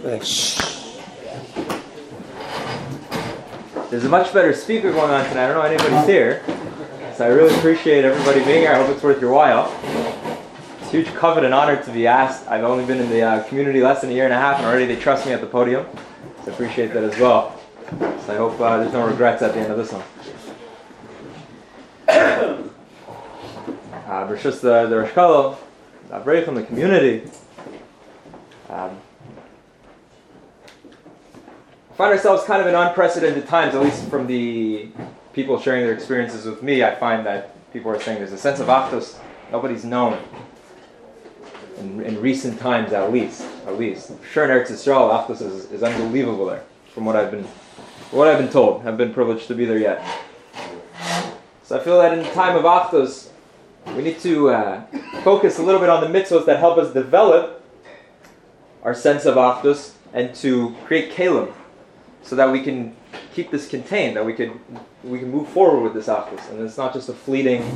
There's a much better speaker going on tonight. I don't know anybody's here. So I really appreciate everybody being here. I hope it's worth your while. It's a huge covet and honor to be asked. I've only been in the community less than a year and a half, and already they trust me at the podium. So I appreciate that as well. So I hope there's no regrets at the end of this one. But just the Rosh Kollel, the Avreichim, the community. Find ourselves kind of in unprecedented times, at least from the people sharing their experiences with me. I find that people are saying there's a sense of Achdus nobody's known in recent times, at least. Sure, in Eretz Yisrael, Achdus is unbelievable there, from what I've been told. I haven't been privileged to be there yet. So I feel that in the time of Achdus, we need to focus a little bit on the mitzvot that help us develop our sense of Achdus and to create kelim, so that we can keep this contained, that we can move forward with this Achdus, and it's not just a fleeting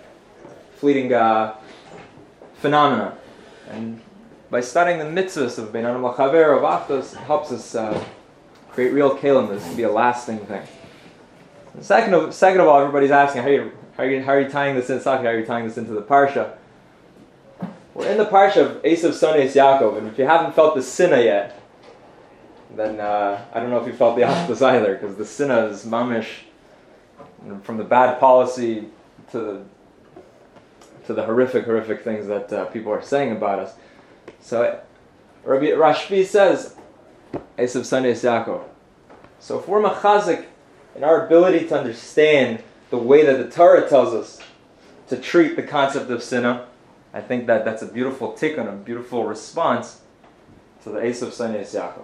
phenomena. And by studying the mitzvahs of Bein Adam L'Chaver, of Achdus, it helps us create real kelim. This can be a lasting thing. And second of all, everybody's asking, how are you tying this in? How are you tying this into the parsha? We're in the parsha of Esav Sones Yaakov, and if you haven't felt the sinna yet, then I don't know if you felt the Achdus either, because the sinna is mamish, from the bad policy to the horrific things that people are saying about us. So Rabbi Rashbi says, Esav Sones Yaakov. So if we're machazik in our ability to understand the way that the Torah tells us to treat the concept of sinna, I think that that's a beautiful tikkun, a beautiful response to the Esav Sones Yaakov.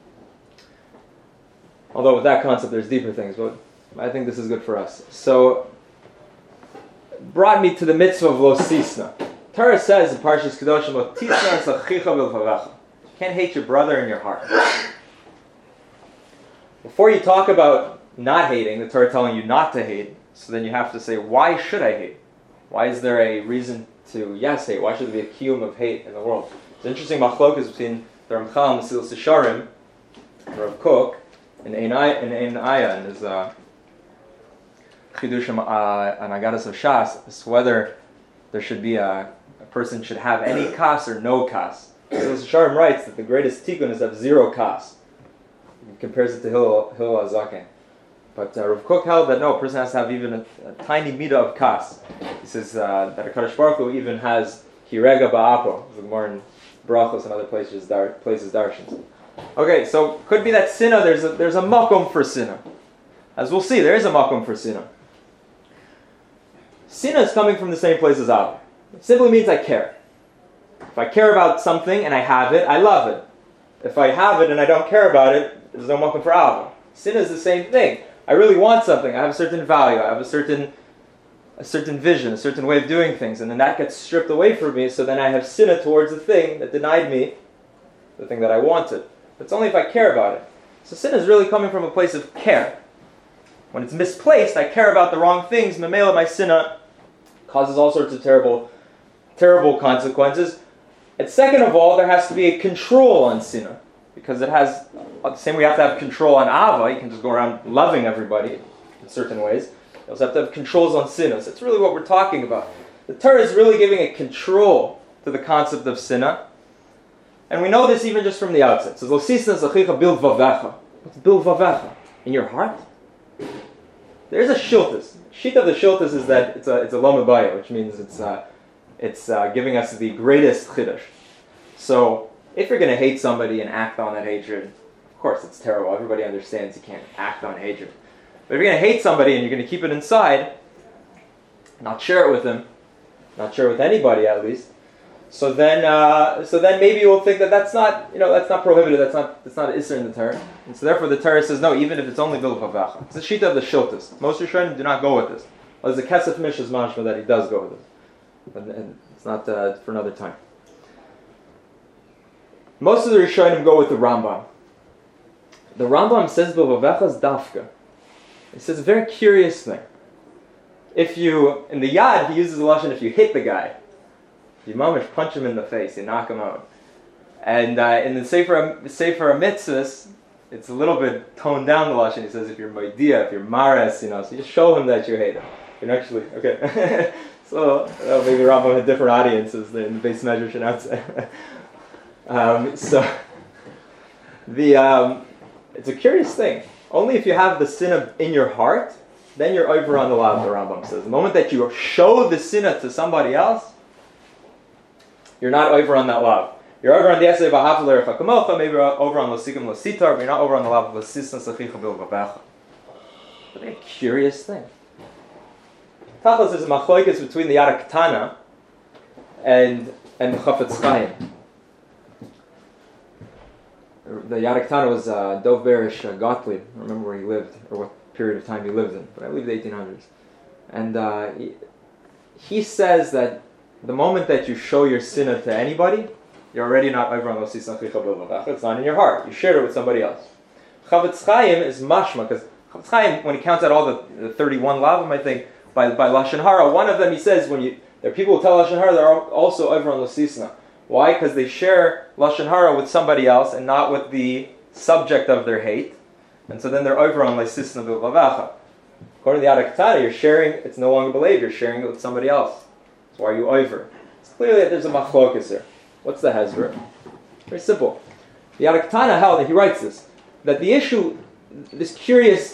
Although with that concept there's deeper things, but I think this is good for us. So, brought me to the mitzvah of lo sisna. Torah says in Parshas Kedoshim, lo tisna es achicha b'levavecha. You can't hate your brother in your heart. Before you talk about not hating, the Torah telling you not to hate, so then you have to say, why should I hate? Why is there a reason to, hate? Why should there be a kiyum of hate in the world? It's an interesting machlokas between the Ramchal and Mesilas Yesharim, Rav Kook, in Ein Aya, in his Chidush on Agadas of Shas, is whether there should be a person should have any kas or no kas. Mesilas Yesharim writes that the greatest tikkun is to have zero kas. He compares it to Hillel HaZaken. But Rav Kook held that no, a person has to have even a tiny midah of kas. He says that HaKadosh Baruch Hu even has hirega ba'apo, the Gemara in Brachos and other places darshans. Okay, so could be that sinna, there's a makom for sinna. As we'll see, there is a makom for sinna. Sinna is coming from the same place as ava. It simply means I care. If I care about something and I have it, I love it. If I have it and I don't care about it, there's no makom for ava. Sinna is the same thing. I really want something. I have a certain value. I have a certain vision, a certain way of doing things, and then that gets stripped away from me. So then I have sinna towards the thing that denied me the thing that I wanted. It's only if I care about it. So sin is really coming from a place of care. When it's misplaced, I care about the wrong things. Memela, my sinna causes all sorts of terrible consequences. And second of all, there has to be a control on sinna, because it has the same way you have to have control on ava. You can just go around loving everybody in certain ways. You also have to have controls on sinna. So it's really what we're talking about. The Torah is really giving a control to the concept of sinna. And we know this even just from the outset. So, lo sisna es achicha bilvavecha. What's bilvavecha? In your heart? There's a shiltus. Sheet of the shiltus is that it's a lomabaya, which means it's giving us the greatest chiddush. So, if you're going to hate somebody and act on that hatred, of course it's terrible. Everybody understands you can't act on hatred. But if you're going to hate somebody and you're going to keep it inside, not share it with them, not share it with anybody at least, so then maybe you will think that that's not prohibited. That's not isser in the Torah, and so therefore the Torah says no, even if it's only bilvavecha. It's the shita of the shiltus. Most Rishonim do not go with this. Well, there's a kesef mishas mashma that he does go with it, but it's not for another time. Most of the Rishonim go with the Rambam. The Rambam says bilvavecha is dafka. He says a very curious thing. If you in the Yad he uses the lashon if you hit the guy. You mamish punch him in the face, you knock him out. And in the Sefer Mitzvahs, it's a little bit toned down the lashon. He says if you're moidia, if you're mares, so you just show him that you hate him. You're actually okay. So maybe Rambam had different audiences than the base measure should not say. It's a curious thing. Only if you have the sinna in your heart, then you're over on the lav. The Rambam says the moment that you show the sinna to somebody else, you're not over on that lav. You're over on the essay of Ahavler Chakamocha, maybe over on Losikim Lositar, but you're not over on the lav of Losisna Sachicha Bilvabecha. What a curious thing. Tachlis is a machloikis between the Yad Ketana and the Chafetz Chaim. The Yad Ketana was Dov Berish Gottlieb. I don't remember where he lived or what period of time he lived in, but I believe the 1800s. And he says that the moment that you show your sinna to anybody, you're already not over on Losis Nachicha Bilvabecha. It's not in your heart. You shared it with somebody else. Chafetz Chaim is mashma, because Chafetz Chaim, when he counts out all the 31 lavim, I think, by Lashon Hara, one of them he says, there are people who tell Lashon Hara, they're also over on Losisna. Why? Because they share Lashon Hara with somebody else and not with the subject of their hate. And so then they're over on Losisna Bilvabecha. According to the Yad Ketana, you're sharing, it's no longer believed, you're sharing it with somebody else. So why are you over? It's clearly that there's a machlokas here. What's the hezbollah? Very simple. The Yad Ketana held, and he writes this, that the issue, this curious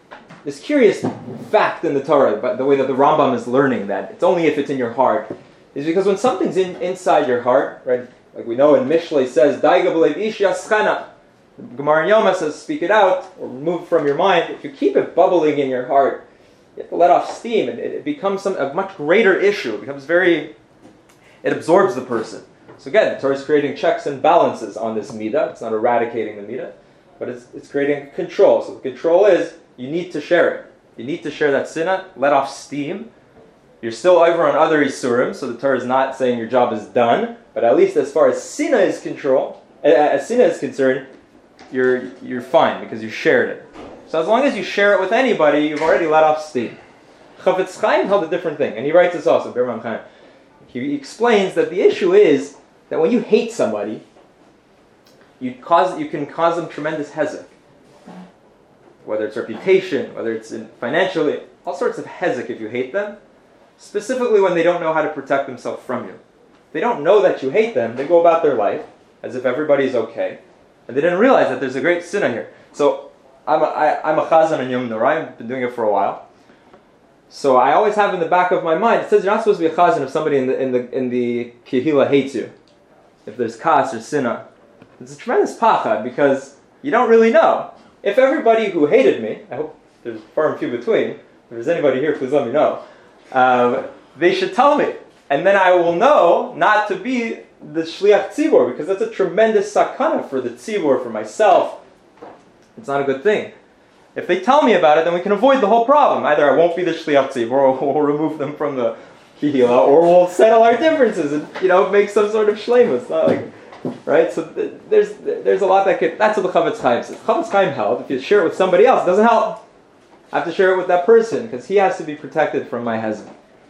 fact in the Torah, but the way that the Rambam is learning that, it's only if it's in your heart, is because when something's inside your heart, right, like we know in Mishlei says, Daiga b'leiv ish yaschana. Gemara in Yoma says, speak it out, or remove it from your mind. If you keep it bubbling in your heart, you have to let off steam, and it becomes a much greater issue. It becomes it absorbs the person. So again, the Torah is creating checks and balances on this midah. It's not eradicating the midah, but it's creating control. So the control is, you need to share it. You need to share that sinna, let off steam. You're still over on other isurim, so the Torah is not saying your job is done, but at least as far as sinna is concerned, you're fine because you shared it. So as long as you share it with anybody, you've already let off steam. Chafetz Chaim held a different thing, and he writes this also, Birman Chaim. He explains that the issue is that when you hate somebody, you can cause them tremendous hezek. Whether it's reputation, whether it's financially, all sorts of hezek if you hate them, specifically when they don't know how to protect themselves from you. If they don't know that you hate them, they go about their life as if everybody's okay, and they didn't realize that there's a great sinna here. So I'm a chazan in Yom Nora. I've been doing it for a while. So I always have in the back of my mind, it says you're not supposed to be a chazan if somebody in the kehila hates you. If there's kas or sinna. It's a tremendous pachad because you don't really know. If everybody who hated me, I hope there's far and few between, if there's anybody here, please let me know, they should tell me. And then I will know not to be the shliach tzibor, because that's a tremendous sakana for the tzibor, for myself. It's not a good thing. If they tell me about it, then we can avoid the whole problem. Either I won't be the shliach tzibor, or we'll remove them from the kihila, or we'll settle our differences and make some sort of shleimus. It's not like, right? So there's a lot that could. That's what the Chafetz Chaim says. Chafetz Chaim held, if you share it with somebody else, it doesn't help. I have to share it with that person because he has to be protected from my hezbollah.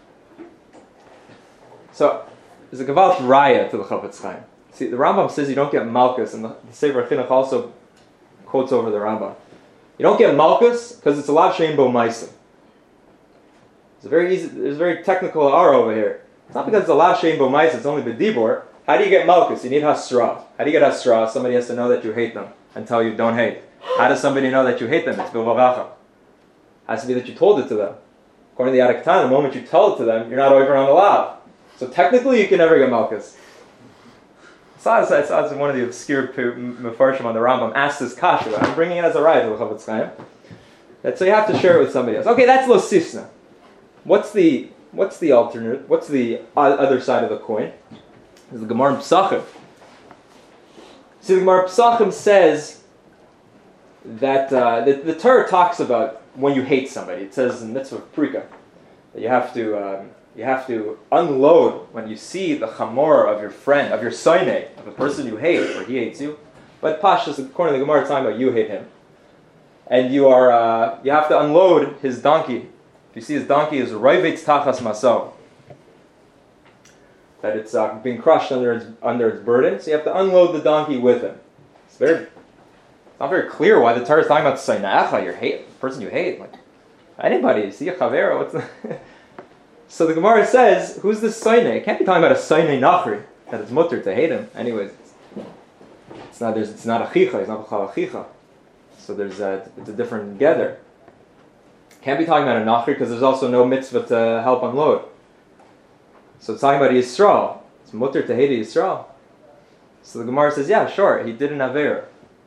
So there's a gevalt raya to the Chafetz Chaim. See, the Rambam says you don't get malchus, and the Sefer Chinuch also quotes over the Rambam. You don't get malchus because it's a lav shein bo ma'aseh. There's a very technical ara over here. It's not because it's a lav shein bo ma'aseh, it's only b'dibor. How do you get malchus? You need hasra. How do you get hasra? Somebody has to know that you hate them and tell you don't hate. How does somebody know that you hate them? It's bilvavacha. Has to be that you told it to them. According to the Yad Ketana, the moment you tell it to them, you're not over on the lav. So technically, you can never get malchus. I saw one of the obscure mefarshim on the Rambam asked this kasha. I'm bringing it as a raya to the Chafetz Chaim. That so you have to share it with somebody else. Okay, that's lo sisna. What's the alternate? What's the other side of the coin? Is the Gemara in Pesachim. See, the Gemara in Pesachim says that the Torah talks about when you hate somebody. It says in Mitzvah Prika that you have to unload when you see the chamor of your friend, of your soine, of the person you hate, or he hates you. But Pashas, according to the Gemara, it's talking about you hate him, and you have to unload his donkey. If you see his donkey is roivetz tachas maso. that it's being crushed under its burden. So you have to unload the donkey with him. It's not very clear why the Torah is talking about Sainacha, the person you hate. Like anybody, see a Chavera, what's the So the Gemara says, who's this Saine? It can't be talking about a Saine Nachri, that it's mutter to hate him. Anyways, it's not a Chicha, it's not a Chicha. So it's a different gather. Can't be talking about a Nachri because there's also no mitzvah to help unload. So it's talking about Yisrael. It's mutter to hate Yisrael. So the Gemara says, yeah, sure, he did an Avera.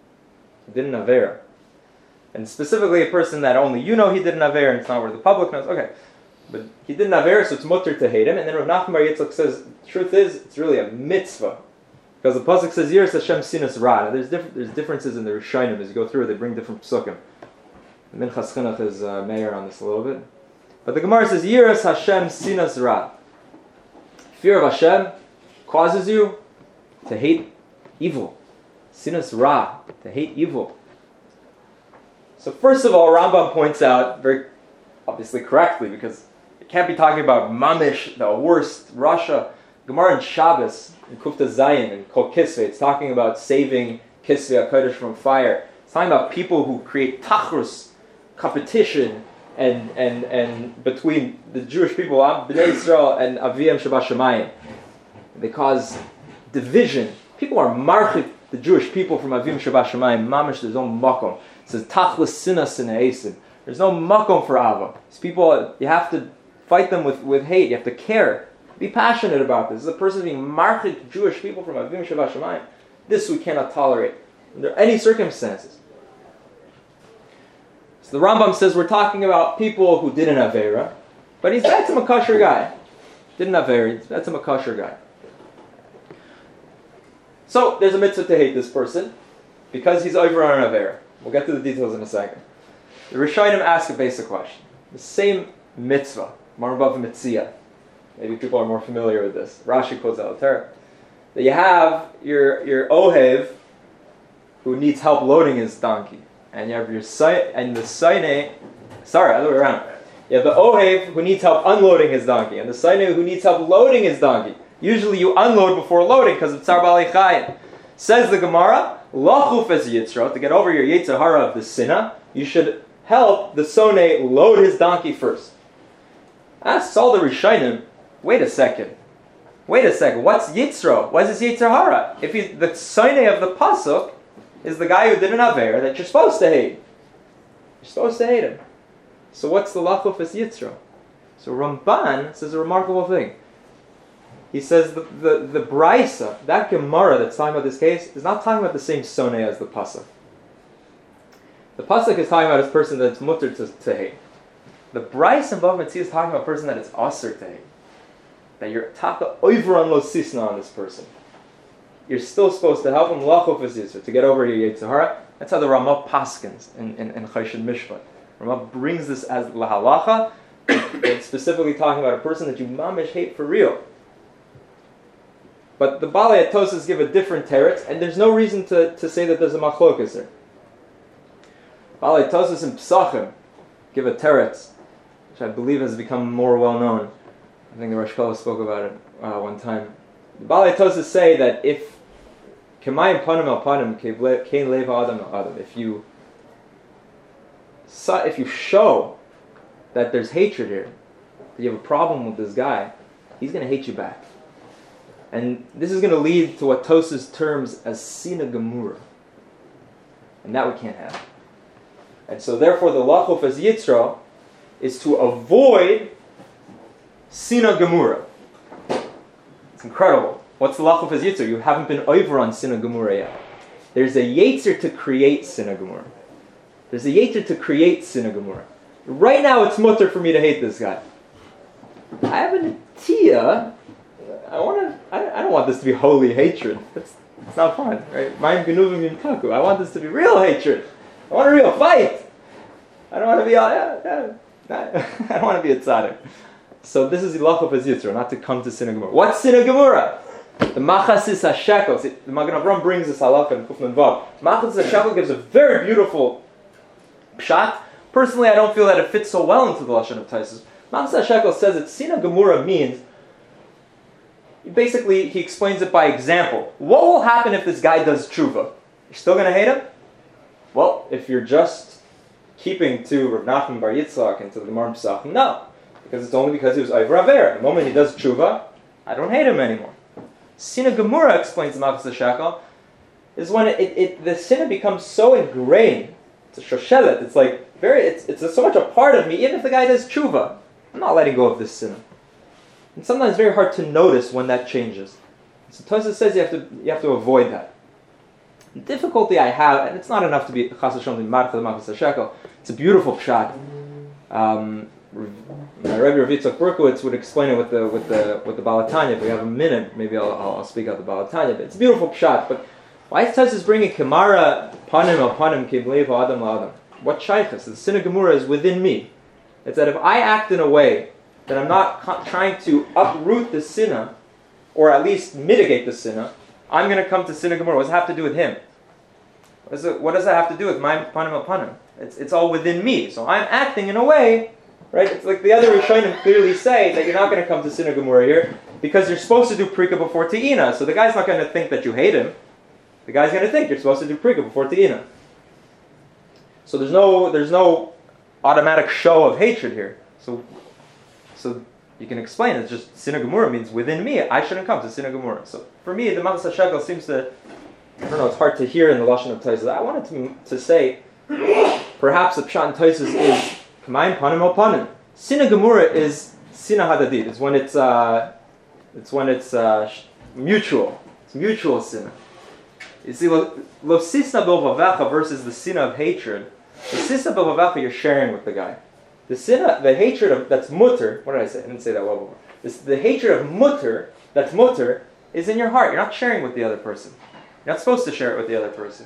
And specifically a person that only you know he did an Avera and it's not where the public knows. Okay. But he did an Avera, so it's mutter to hate him. And then Rav Nachman Bar Yitzchak says, the truth is, it's really a mitzvah. Because the pasuk says, Yiras Hashem Sinas Ra. There's differences in the Rishonim as you go through it. They bring different psukim. The Minchas Chinuch is mayor on this a little bit. But the Gemara says, Yiras Hashem Sinas Ra. Fear of Hashem causes you to hate evil. Sinas Ra, to hate evil. So first of all, Rambam points out, very obviously correctly, because it can't be talking about Mamish, the worst Rasha. Gemara in Shabbos, in Kufta Zayin, in Kol Kisvei, it's talking about saving Kisvei HaKodesh from fire. It's talking about people who create tachrus, competition, and between the Jewish people, Bnei Yisrael and Aviyam Shabbat Shemayim. They cause division. People are marchik the Jewish people from Avim Shabbat Shemayim. Mamish, there's no makom. It says tachlis sinas sinaisim. There's no makom for Ava. These people, you have to fight them with hate. You have to care. Be passionate about this. This is a person being marchik Jewish people from Avim Shabbat Shemayim. This we cannot tolerate under any circumstances. So the Rambam says we're talking about people who did an Avera, but that's a kosher guy. Did an Avera, that's a kosher guy. So there's a mitzvah to hate this person because he's over on an Avera. We'll get to the details in a second. The Rishonim ask a basic question. The same mitzvah, Marbav Mitzia. Maybe people are more familiar with this. Rashi quotes out of Torah. That you have your Ohev who needs help loading his donkey. And you have the Saine, other way around. You have the Ohev who needs help unloading his donkey, and the Saine who needs help loading his donkey. Usually you unload before loading because of Tsar Bali Chayim. Says the Gemara, Lachuf es Yitzro, to get over your Yetzer Hara of the Sinah, you should help the Sonei load his donkey first. Asks all the Rishonim, wait a second, what's Yitzro? What is his Yetzer Hara? If the Sonei of the Pasuk is the guy who did an Aver that you're supposed to hate. You're supposed to hate him. So what's the Lachuf es Yitzro? So Ramban says a remarkable thing. He says the Braisa, that Gemara that's talking about this case, is not talking about the same Sonei as the Pasuk. The Pasuk is talking about a person that's mutter to hate. The Braisa in Bav Mitzvah is talking about a person that is aser to hate. That you're taka oivran lo sisna on this person. You're still supposed to help him lachuf es Yitzro, to get over your Yetzer Hara. That's how the Ramah paskins in Choshen Mishpat. Ramah brings this as lahalacha. It's specifically talking about a person that you mamish hate for real. But the Balei HaTosas give a different teretz, and there's no reason to say that there's a machlokas there. Balei HaTosas and Psachim give a teretz, which I believe has become more well known. I think the Rosh Kolah spoke about it one time. The Balei HaTosas say that if Kemayim panim el panim, kein leva adam el adam, if you show that there's hatred here, that you have a problem with this guy, he's going to hate you back. And this is going to lead to what Tosas terms as Sina Gemura. And that we can't have. And so therefore the Lachuf as Yitzro is to avoid Sina Gemura. It's incredible. What's the Lachuf as Yitzro? You haven't been over on Sina Gemura yet. There's a Yetzer to create Sina Gemura. There's a Yetzer to create Sina Gemura. Right now it's mutter for me to hate this guy. I have an Tia. I don't want this to be holy hatred. It's not fun, right? I want this to be real hatred. I want a real fight. I don't want to be I don't want to be a tzaddik. So this is Ilachov as Yitzro, not to come to Sina Gemura. What's Sina Gemura? The Machasis HaShekel. The Magen Avraham brings this halakha in Kufman Vav. Machasis HaShekel gives a very beautiful pshat. Personally, I don't feel that it fits so well into the Lashon of Taisus. Machasis HaShekel says that Sina Gemura means Basically, he explains it by example. What will happen if this guy does tshuva? You're still going to hate him? Well, if you're just keeping to Rav Nachman Bar Yitzchak and to the Gemara Pesachim, no. Because it's only because he was Ayver Avera. The moment he does tshuva, I don't hate him anymore. Sina Gemura, explains the Malchus HaShekel, is when the sinna becomes so ingrained. It's a shoshelet. It's like it's so much a part of me. Even if the guy does tshuva, I'm not letting go of this sinna. And sometimes it's very hard to notice when that changes. So Tosfos says you have to avoid that. The difficulty I have, and it's not enough to be Chas V'Shalom Marcha the Malchus HaShekel. It's a beautiful pshat. My Rebbe Rav Yitzchak Berkowitz would explain it with the Baal HaTanya. If we have a minute, maybe I'll speak out the Baal HaTanya. But it's a beautiful pshat. But why is Tosfos bringing Kamara Panim al Panim Kibleiv Adam LaAdam? What shaychus? The Sina Gemura is within me. It's that if I act in a way that I'm not trying to uproot the sinna, or at least mitigate the sinna, I'm going to come to Sina Gemura. What does it have to do with him? What does that have to do with my Panim al Panim? It's all within me. So I'm acting in a way, right? It's like the other Rishonim clearly say that you're not going to come to Sina Gemura here because you're supposed to do Prika before Te'ina. So the guy's not going to think that you hate him. The guy's going to think you're supposed to do Prika before Te'ina. So there's no automatic show of hatred here. So you can explain it's just Sina Gemura means within me, I shouldn't come to Sina Gemura. So for me, the Malchus HaShekel seems to, I don't know, it's hard to hear in the Lashon of Tosfos. I wanted to say, perhaps the Pshat in Tosfos is K'mayim Panim al Panim. Sina Gemura is Sina Hadadid. It's when it's mutual. It's mutual Sina. You see, Lo Sisna B'Ovavecha versus the Sina of hatred. The Sisna B'Ovavecha you're sharing with the guy. The Sina, the hatred that's mutter. What did I say? I didn't say that well before. The hatred of mutter, that's mutter, is in your heart. You're not sharing with the other person. You're not supposed to share it with the other person.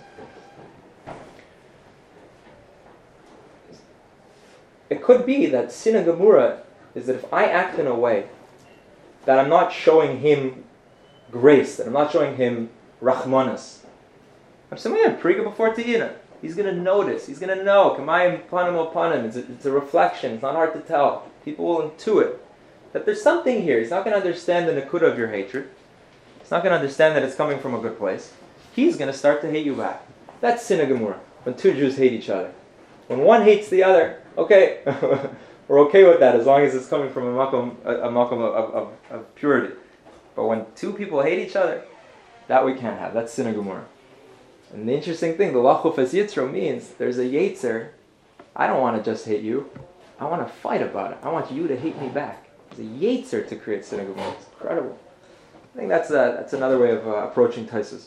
It could be that Sina Gemura is that if I act in a way that I'm not showing him grace, that I'm not showing him Rachmanas, I'm saying Priga before Te'ina. He's going to notice. He's going to know. Kamayim Panim al Panim. It's a reflection. It's not hard to tell. People will intuit that there's something here. He's not going to understand the nakuda of your hatred. He's not going to understand that it's coming from a good place. He's going to start to hate you back. That's Sina Gemura. When two Jews hate each other. When one hates the other, okay, we're okay with that as long as it's coming from a makom of purity. But when two people hate each other, that we can't have. That's Sina Gemura. And the interesting thing, the Lachuf as Yitzro means there's a Yetzer. I don't want to just hate you. I want to fight about it. I want you to hate me back. There's a Yetzer to create Sina Gemura. It's incredible. I think that's another way of approaching Tosfos.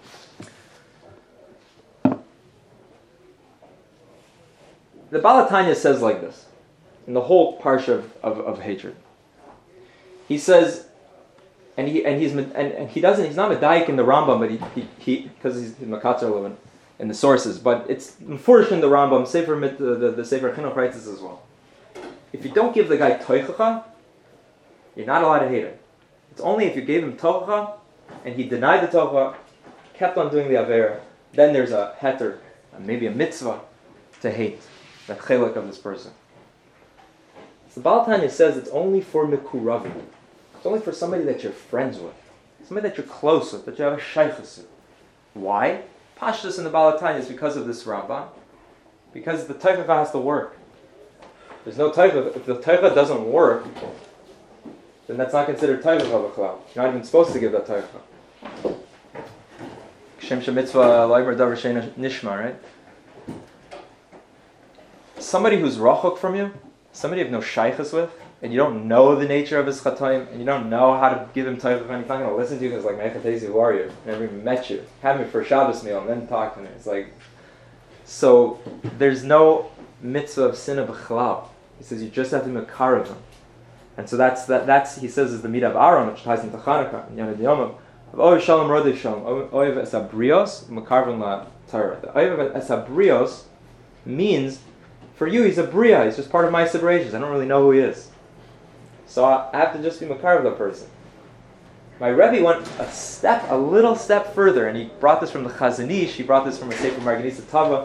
The Baal HaTanya says like this, in the whole parsha of hatred. He says, he's not medayik in the Rambam, but he because he's Makatzer in the sources, but it's mefurish in the Rambam. The Sefer Chinuch writes this as well. If you don't give the guy toichacha, you're not allowed to hate him. It's only if you gave him toichacha and he denied the toichacha, kept on doing the avera, then there's a heter, maybe a mitzvah to hate that chelek of this person. So the Baal HaTanya says it's only for mikuravim. It's only for somebody that you're friends with, somebody that you're close with, that you have a shaychus with. Why? Pashtus in the Baal HaTanya is because of this Rambam. Because the teichah has to work. There's no teichah. If the teichah doesn't work, then that's not considered teichah b'chlal. You're not even supposed to give that teichah. Shem shemitzvah loimer davar shein nishma, right? Somebody who's rachok from you, somebody you have no shaychus with, and you don't know the nature of his chatoim, and you don't know how to give him teichah, and he's not going to listen to you because like, Mechatezi, who are you? I never even met you. Have me for a Shabbos meal and then talk to me. It's like, so there's no mitzvah of sinna b'chlal. He says you just have to mekarav him. And so that's he says is the midah of Aaron, which ties into Chanukah and Yonah D'Yomim. Of Oyev Shalom Rodei Shalom, Oyev Esabrios, Mekarvan La Torah. The Oyev Esabrios means, for you, he's a bria. He's just part of my separations. I don't really know who he is. So I have to just be makar of the person. My Rebbe went a little step further, and he brought this from the Chazon Ish. He brought this from a Sefer Marganisa Tava,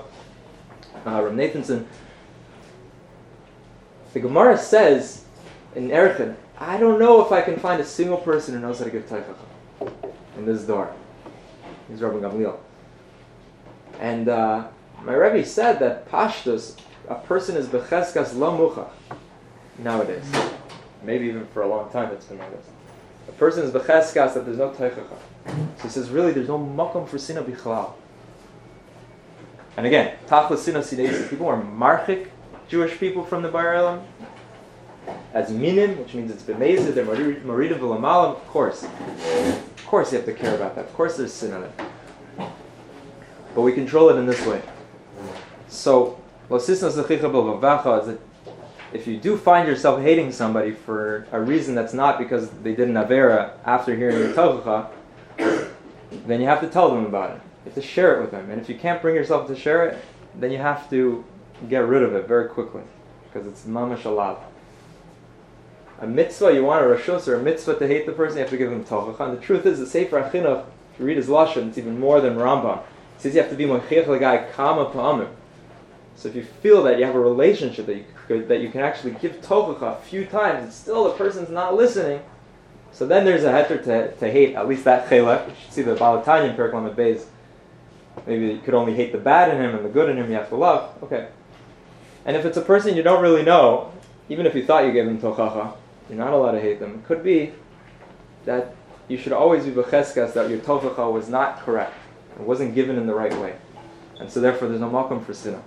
Rav Nathanson. The Gemara says in Erechim I don't know if I can find a single person who knows how to give teichacha in this door. He's Rabbi Gamliel. And my Rebbe said that Pashtus, a person is becheskas lo muchach nowadays. Maybe even for a long time it's been like this. A person is becheskas that there's no teichacha. So he says, really, there's no makom for sinah bichlal. And again, tachlis sinah sineis, people are marchik Jewish people from the Bar Elam as minim, which means it's b'mezid, they're maridim v'lamalam. Of course you have to care about that. Of course there's sin on it. But we control it in this way. So, lo sisnas lechicha b'lavacha is that if you do find yourself hating somebody for a reason that's not because they did an avera after hearing your teichacha, then you have to tell them about it. You have to share it with them. And if you can't bring yourself to share it, then you have to get rid of it very quickly, because it's mamash alav. A mitzvah, you want a rashus or a mitzvah to hate the person, you have to give them teichacha. And the truth is, the Sefer HaChinuch, if you read his lashon, it's even more than Rambam. It says you have to be mochiach l'gai kama pa'amim. So if you feel that you have a relationship that you can actually give teichacha a few times, and still the person's not listening, so then there's a heter to hate, at least that chelek. You should see the Balatanya in Perek Lamed Beis. Maybe you could only hate the bad in him, and the good in him you have to love. Okay. And if it's a person you don't really know, even if you thought you gave them teichacha, you're not allowed to hate them. It could be that you should always be b'cheskas that your teichacha was not correct. It wasn't given in the right way. And so therefore there's no makom for sinah.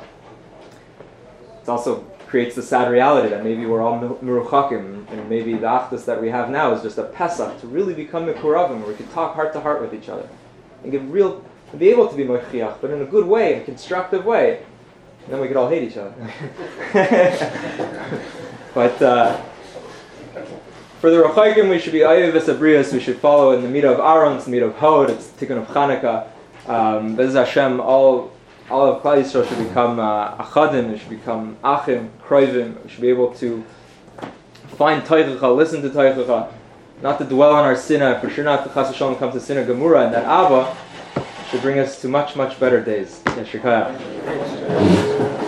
It also creates the sad reality that maybe we're all meruchakim, and maybe the achdus that we have now is just a pesach to really become mekuravim, where we can talk heart to heart with each other and be able to be mochiach, but in a good way, in a constructive way. And then we could all hate each other. But for the Rechaim, we should be Ayev V'Sabrius. We should follow in the Midah of Aaron, it's the Midah of Hod, it's the Tikkun of Chanukah. Bez Hashem, all of Klal Yisrael should become Achadim. We should become Achim, Kroivim. We should be able to find Teichacha, listen to Teichacha, not to dwell on our sinah, for sure not to Chas V'Shalom come to sinah Gemura, and that Abba should bring us to much, much better days. Yeshikaya.